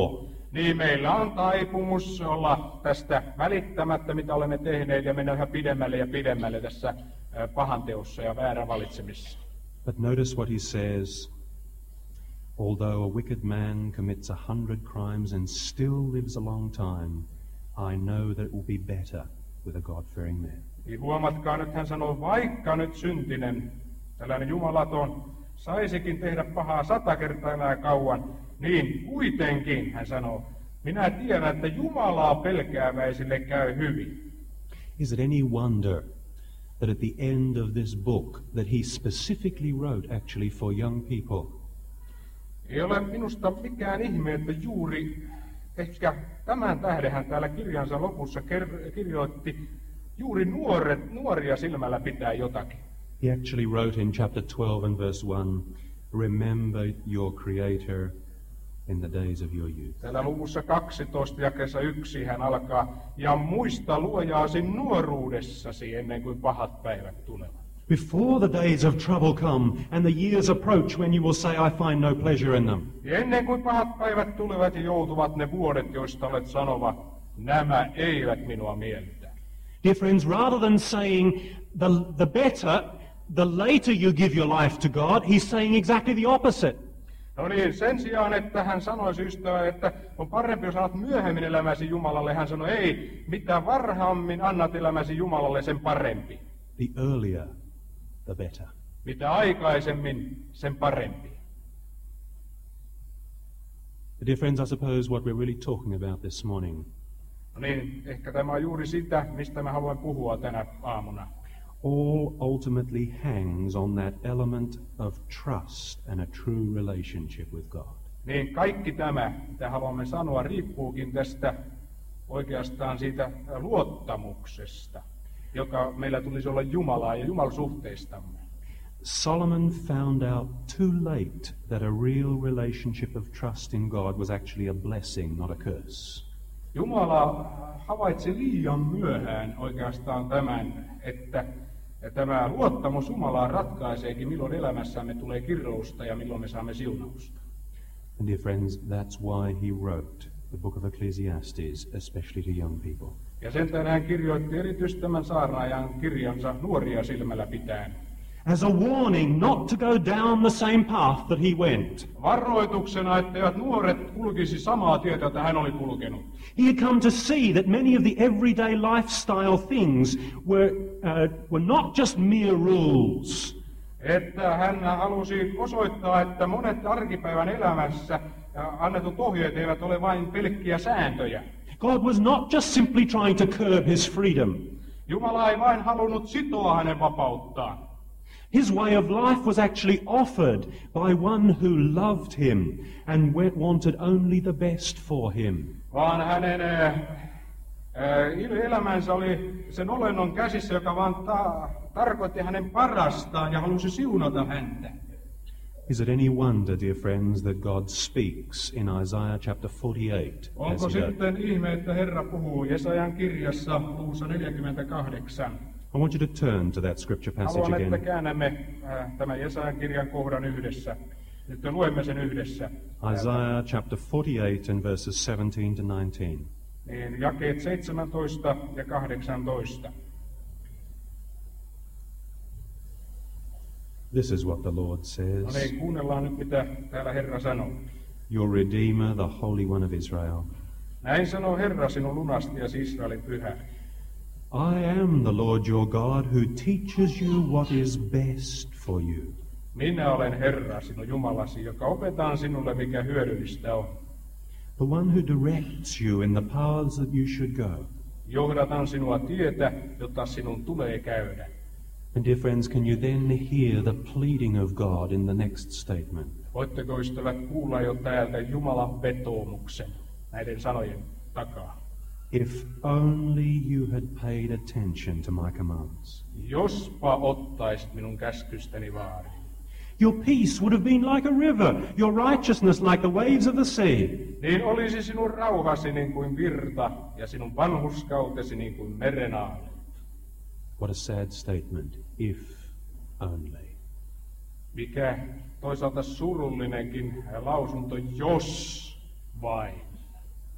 niin meillä on taipumus olla tästä välittämättä, mitä olemme tehneet, ja mennä yhä pidemmälle ja pidemmälle tässä pahanteossa ja väärän valitsemisessa. But notice what he says. Although a wicked man commits a hundred crimes and still lives a long time, I know that it will be better with a God-fearing man. Niin huomatkaa nyt, hän sanoo, vaikka nyt syntinen, tällainen jumalaton, saisikin tehdä pahaa sata kertaa enää kauan, niin kuitenkin, hän sanoo, minä tiedän, että Jumalaa pelkääväisille käy hyvin. Is it any wonder that at the end of this book that he specifically wrote actually for young people? Ei ole minusta mikään ihme, että juuri ehkä tämän tähden hän täällä kirjansa lopussa kirjoitti juuri nuoret, nuoria silmällä pitää jotakin. He actually wrote in chapter twelve and verse one, remember your Creator in the days of your youth. Täällä luvussa kaksitoista jakeessa yksi hän alkaa, ja muista luojaasi nuoruudessasi ennen kuin pahat päivät tulevat. Before the days of trouble come and the years approach when you will say, I find no pleasure in them. Ja ennen kuin pahat päivät tulevat ja joutuvat ne vuodet, joista olet sanova, nämä eivät minua miellytä. Dear friends, rather than saying the, the better, the later you give your life to God, he's saying exactly the opposite. No niin, sen sijaan, että hän sanoisi ystävä, että on parempi, jos annat myöhemmin elämäsi Jumalalle, hän sanoi, ei, mitä varhaammin annat elämäsi Jumalalle, sen parempi. The earlier, the better. Mitä aikaisemmin, sen parempi. Dear friends, I suppose what we're really talking about this morning No niin, ehkä tämä on juuri sitä, mistä mä haluan puhua tänä aamuna. all ultimately hangs on that element of trust and a true relationship with God. Niin kaikki tämä, mitä haluamme sanoa, riippuukin tästä oikeastaan siitä luottamuksesta, joka meillä tulisi olla Jumalaa ja Jumalsuhteistamme. Solomon found out too late that a real relationship of trust in God was actually a blessing, not a curse. Jumala havaitsi liian myöhään oikeastaan tämän, että tämä luottamus Jumalaan ratkaiseekin, milloin elämässämme tulee kirrousta ja milloin me saamme siunausta. And dear friends, that's why he wrote the book of Ecclesiastes, especially to young people. Ja sen tähden hän kirjoitti erityisesti tämän saarnaajan kirjansa nuoria silmällä pitäen. As a warning not to go down the same path that he went. Varoituksena, etteivät nuoret kulkisi samaa tietä, jota hän oli kulkenut. He had come to see that many of the everyday lifestyle things were, uh, were not just mere rules. Että hän halusi osoittaa, että monet arkipäivän elämässä annetut ohjeet eivät ole vain pelkkiä sääntöjä. God was not just simply trying to curb his freedom. Jumala ei vain halunnut sitoa hänen vapauttaan. His way of life was actually offered by one who loved him and wanted only the best for him. Vaan hänen äh, elämänsä oli sen olennon käsissä, joka vaan ta- tarkoitti hänen parastaan ja halusi siunata häntä. Is it any wonder, dear friends, that God speaks in Isaiah chapter forty-eight? Onko sitten ihme, että Herra puhuu Jesajan kirjassa luvussa neljäkymmentäkahdeksan? I want you to turn to that scripture passage Haluan, että again. käännämme äh, tämän Jesajan kirjan kohdan yhdessä. Nyt luemme sen yhdessä. Isaiah chapter forty-eight and verses seventeen to nineteen. Niin, jakeet seitsemäntoista ja kahdeksantoista. This is what the Lord No says. niin, kuunnellaan nyt, mitä täällä Herra sanoo. Your Redeemer, the Holy One of Israel. Näin sanoo Herra, sinun lunastijasi Israelin pyhä. I am the Lord your God who teaches you what is best for you. Minä olen Herra, sinun Jumalasi, joka opetaan sinulle, mikä hyödyllistä on. The one who directs you in the paths that you should go. Johdatan sinua tietä, jota sinun tulee käydä. And dear friends, can you then hear the pleading of God in the next statement? Voitteko ystävät kuulla jo täältä Jumalan vetoomuksen näiden sanojen takaa? If only you had paid attention to my commands. Jospa ottaisit minun käskystäni vaarin. Your peace would have been like a river, your righteousness like the waves of the sea. Niin olisi sinun rauhasi niin kuin virta ja sinun vanhurskautesi niin kuin merenaalle. What a sad statement, if only. Mikä toisaalta surullinenkin lausunto, jos vain.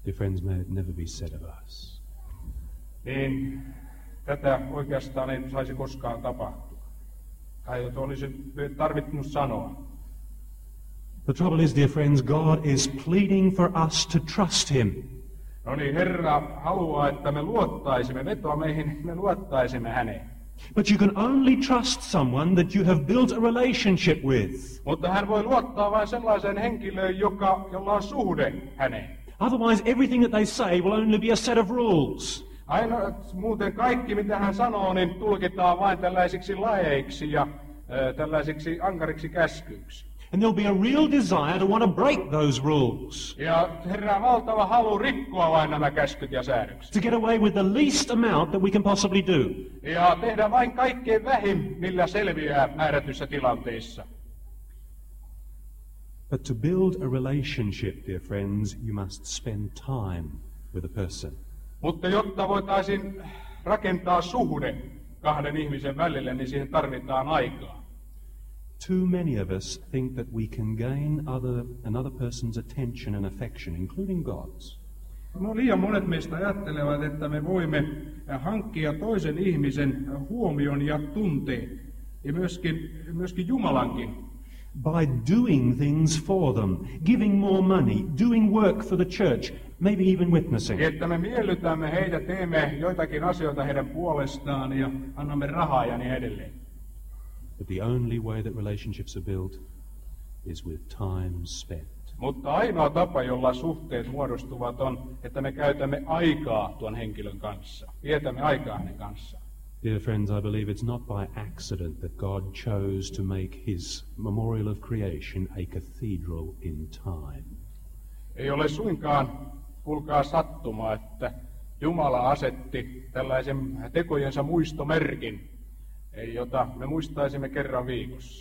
Dear friends, may it never be said of us. Niin tätä oikeastaan ei saisi koskaan tapahtua. Tai että olisi tarvittanut sanoa. The trouble is, dear friends, God is pleading for us to trust him. No niin, Herra haluaa, että me luottaisimme, vetoa meihin, me luottaisimme häneen. But you can only trust someone that you have built a relationship with. Mutta hän voi luottaa vain sellaiseen henkilöön, joka, jolla on suhde häneen. Otherwise, everything that they say will only be a set of rules. Aina muuten kaikki, mitä hän sanoo, niin tulkitaan vain tällaisiksi laeiksi ja äh, tällaisiksi ankariksi käskyiksi. And there'll be a real desire to want to break those rules. Ja herää valtava halu rikkoa vain nämä käskyt ja säädökset. To get away with the least amount that we can possibly do. Ja tehdä vain kaikkein vähin, millä selviää määrätyssä tilanteissa. But to build a relationship, dear friends, you must spend time with a person. Mutta jotta voitaisiin rakentaa suhde kahden ihmisen välille, niin siihen tarvitaan aikaa. Too many of us think that we can gain other, another person's attention and affection, including God's. No, liian monet meistä ajattelevat, että me voimme hankkia toisen ihmisen huomion ja tunteen, ja myöskin, myöskin Jumalankin. By doing things for them, giving more money, doing work for the church, maybe even witnessing. Että me miellytämme heitä, teemme joitakin asioita heidän puolestaan ja annamme rahaa ja niin edelleen. But the only way that relationships are built is with time spent. Mutta ainoa tapa, jolla suhteet muodostuvat, on, että me käytämme aikaa tuon henkilön kanssa. Vietämme aikaa hänen kanssaan. Dear friends, I believe it's not by accident that God chose to make his memorial of creation a cathedral in time. Ei ole suinkaan, kuulkaa sattumaa, että Jumala asetti tällaisen tekojensa muistomerkin, jota me muistaisimme kerran viikossa.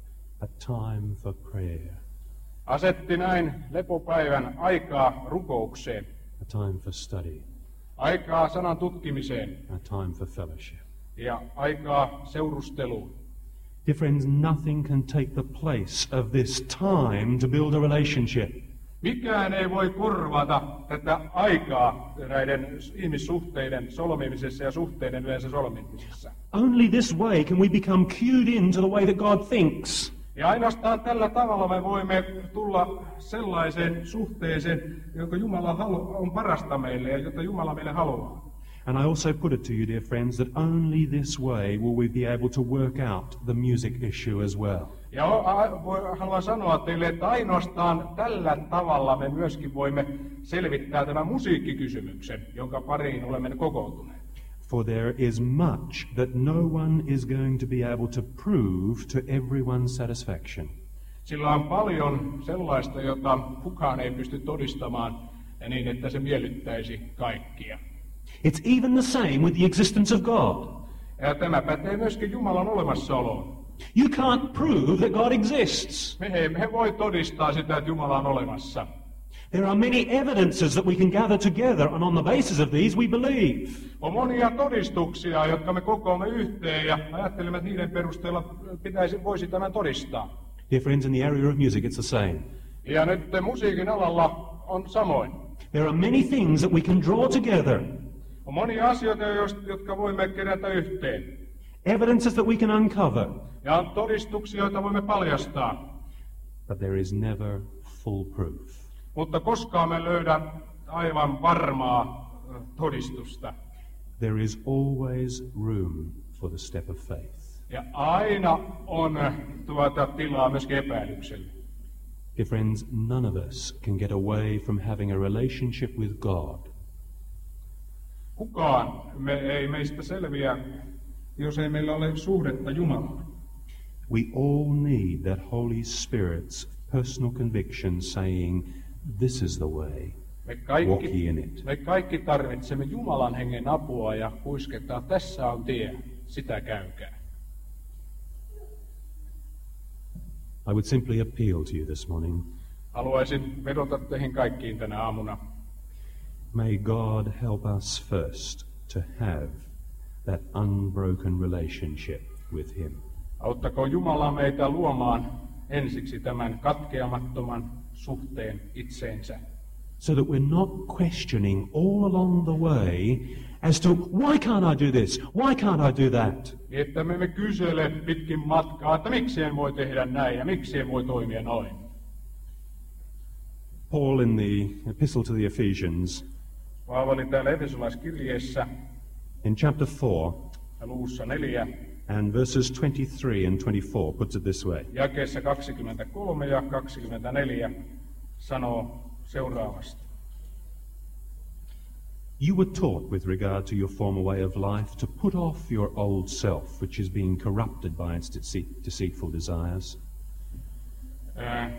A time for prayer. Asetti näin lepopäivän aikaa rukoukseen. A time for study. Aikaa sanan tutkimiseen. A time for fellowship. Ja aikaa seurusteluun. Dear friends, nothing can take the place of this time to build a relationship. Mikään ei voi korvata tätä aikaa näiden ihmissuhteiden solmimisessa ja suhteiden yleensä solmimisessa. Only this way can we become cued into the way that God thinks. Ja ainoastaan tällä tavalla me voimme tulla sellaiseen suhteeseen, jonka Jumala halu- on parasta meille ja jota Jumala meille haluaa. And I also put it to you, dear friends, that only this way will we be able to work out the music issue as well. Ja haluan sanoa teille, että ainoastaan tällä tavalla me myöskin voimme selvittää tämän musiikkikysymyksen, jonka pariin olemme kokoontuneet. For there is much that no one is going to be able to prove to everyone's satisfaction. Sillä on paljon sellaista, jota kukaan ei pysty todistamaan ja niin, että se miellyttäisi kaikkia. It's even the same with the existence of God. Ja tämä pätee myöskin Jumalan olemassaoloon. You can't prove that God exists. Me emme voi todistaa sitä, että Jumala on olemassa. There are many evidences that we can gather together, and on the basis of these we believe. On monia todistuksia, jotka me kokoamme yhteen ja ajattelemme, että niiden perusteella pitäisi, voisi tämän todistaa. Dear friends, in the area of music it's the same. Ja nyt musiikin alalla on samoin. There are many things that we can draw together. On monia asioita, jotka voimme kerätä yhteen. Evidences that we can uncover. Ja on todistuksia, joita voimme paljastaa. But there is never full proof. Mutta koskaan me löydä aivan varmaa todistusta. There is always room for the step of faith. Ja aina on tuota tilaa myöskin epäilykselle. Dear friends, none of us can get away from having a relationship with God. Kukaan me ei meistä selviä, jos ei meillä ole suhdetta Jumalaan. We all need that Holy Spirit's personal conviction saying, this is the way, Me walk kaikki, ye in it. me kaikki tarvitsemme Jumalan hengen apua ja kuiskettaa, tässä on tie, sitä käykää. I would simply appeal to you this morning. Haluaisin vedota teihin kaikkiin tänä aamuna. May God help us first to have that unbroken relationship with Him. Auttakoon Jumala meitä luomaan ensiksi tämän katkeamattoman suhteen itseensä. so that we're not questioning all along the way as to why can't I do this, why can't I do that. Että me emme kysele pitkin matkaa, että miksi en voi tehdä näin ja miksi en voi toimia noin. Paul in the Epistle to the Ephesians, Paavali täällä Efesolaiskirjeessä in chapter four, ja luvussa neljä, and verses twenty-three and twenty-four puts it this way. jakeessa kaksikymmentäkolme ja kaksikymmentäneljä sanoo seuraavasti. You were taught with regard to your former way of life to put off your old self, which is being corrupted by its deceit, deceitful desires. Ää,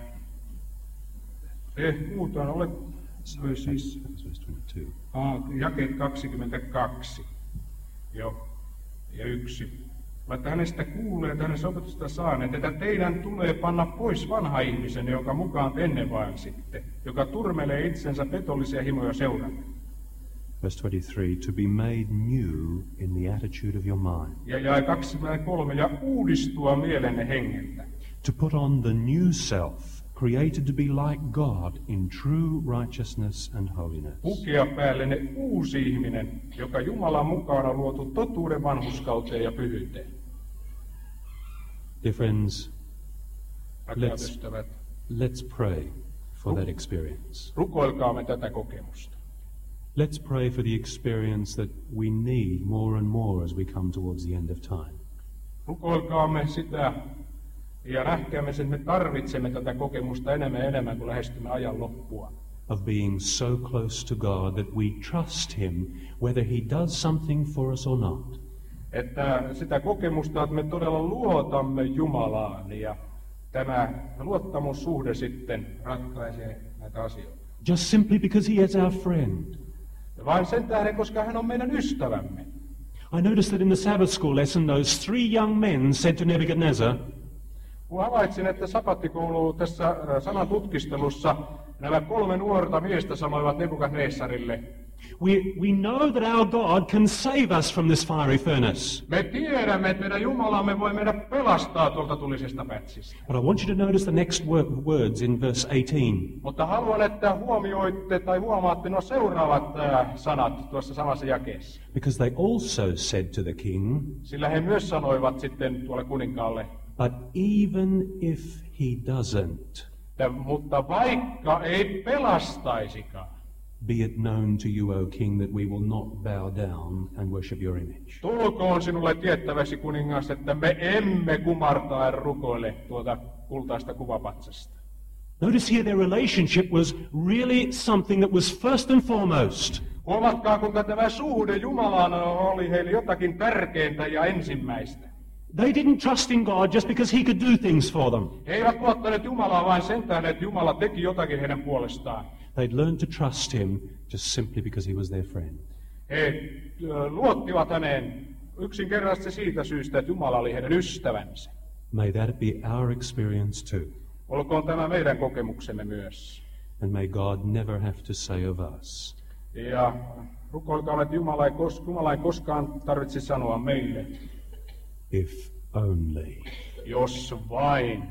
te muutoin olet, siis, Verse twenty-two. aa, jakeet kaksikymmentäkaksi jo, ja yksi. Olette hänestä kuulleet, hänen opetusta saaneet, että teidän tulee panna pois vanha ihmisen, jonka mukaan te ennen vaelsitte, joka turmelee itsensä petollisia himoja seuraamme. Verse twenty-three, to be made new in the attitude of your mind. Ja jae kaksikymmentäkolme, ja uudistua mielenne hengeltä. To put on the new self, created to be like God in true righteousness and holiness. Pukea päällenne uusi ihminen, joka Jumalan mukaan on luotu totuuden vanhurskauteen ja pyhyyteen. Dear friends, Rakkaat Let's- ystävät, let's pray for that experience. rukoilkaamme tätä kokemusta. Let's pray for the experience that we need more and more as we come towards the end of time. Rukoilkaamme sitä ja nähkäämme sen, että me tarvitsemme tätä kokemusta enemmän ja enemmän, kun lähestymme ajan loppua. Of being so close to God that we trust Him whether He does something for us or not. Että sitä kokemusta, että me todella luotamme Jumalaan ja tämä luottamussuhde sitten ratkaisee näitä asioita. Just simply because He is our friend. Ja vain sen tähden, koska hän on meidän ystävämme. I noticed that in the Sabbath school lesson those three young men said to Nebuchadnezzar, Kun havaitsin, että sapattikoulu tässä äh, sanan tutkistelussa nämä kolme nuorta miestä sanoivat Nebukadnessarille, we, we know that our God can save us from this fiery furnace. me tiedämme, että meidän Jumalamme voi meidät pelastaa tuolta tulisesta pätsistä. But I want you to notice the next wor- words in verse eighteen. Mutta haluan, että huomioitte tai huomaatte nuo seuraavat äh, sanat tuossa samassa jakeessa. Because they also said to the king, Sillä he myös sanoivat sitten tuolle kuninkaalle, but even if he doesn't, että mutta vaikka ei pelastaisikaan, be it known to you, O king, that we will not bow down and worship your image. tulkoon sinulle tiettäväsi kuningas, että me emme kumartaa ja rukoile tuota kultaista kuvapatsasta. Notice here their relationship was really something that was first and foremost. Huomatkaa, kuinka tämä suhde Jumalaan oli heille jotakin tärkeintä ja ensimmäistä. They didn't trust in God just because he could do things for them. He eivät luottaneet Jumalaa vain sen tähden, että Jumala teki jotakin heidän puolestaan. They'd learned to trust him just simply because he was their friend. He ö, luottivat häneen yksinkertaisesti siitä syystä, että Jumala oli heidän ystävänsä. May that be our experience too. Olkoon tämä meidän kokemuksemme myös. And may God never have to say of us, Ja rukoilkaa, että Jumala ei, kos, Jumala ei koskaan tarvitse sanoa meille, if only. jos vain.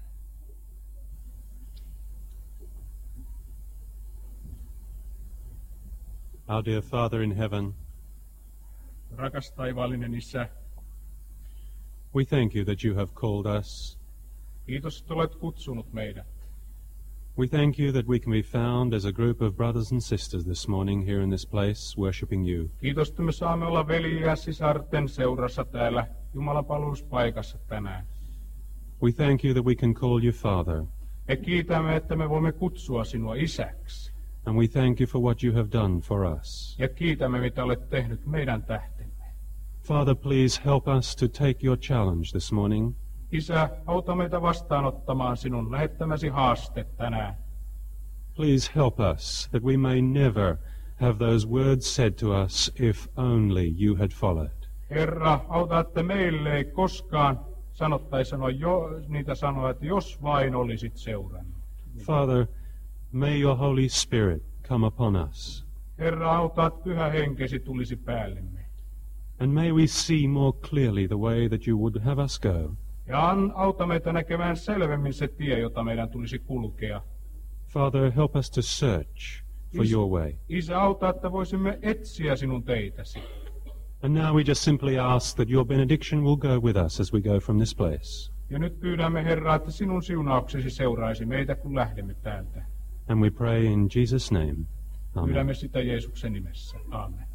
Our dear Father in heaven, Rakas taivaallinen Isä, we thank you that you have called us. kiitos, että olet kutsunut meidät. We thank you that we can be found as a group of brothers and sisters this morning here in this place, worshipping you. Kiitos, että me saamme olla veli- ja sisarten seurassa täällä Jumalan palveluspaikassa tänään. We thank you that we can call you Father, Me kiitämme, että me voimme kutsua sinua isäksi. and we thank you for what you have done for us. Ja kiitämme, mitä olet tehnyt meidän tähtemme. Father, please help us to take your challenge this morning. Isä, auta meitä vastaanottamaan sinun lähettämäsi haaste tänään. Please help us that we may never have those words said to us, if only you had followed. Herra, auta, että meille ei koskaan sanottaisi sanoa jo, niitä sanoa, että jos vain olisit seurannut. Father, may your Holy Spirit come upon us, Herra, auta, että pyhä henkesi tulisi päällemme. and may we see more clearly the way that you would have us go. Ja an, auta meitä näkemään selvemmin se tie, jota meidän tulisi kulkea. Father, help us to search for your way. Isä, auta, että voisimme etsiä sinun teitäsi. And now we just simply ask that your benediction will go with us as we go from this place. Ja nyt pyydämme, Herra, että sinun siunauksesi seuraisi meitä, kun lähdemme täältä. And we pray in Jesus' name. Amen. Pyydämme sitä Jeesuksen nimessä. Aamen.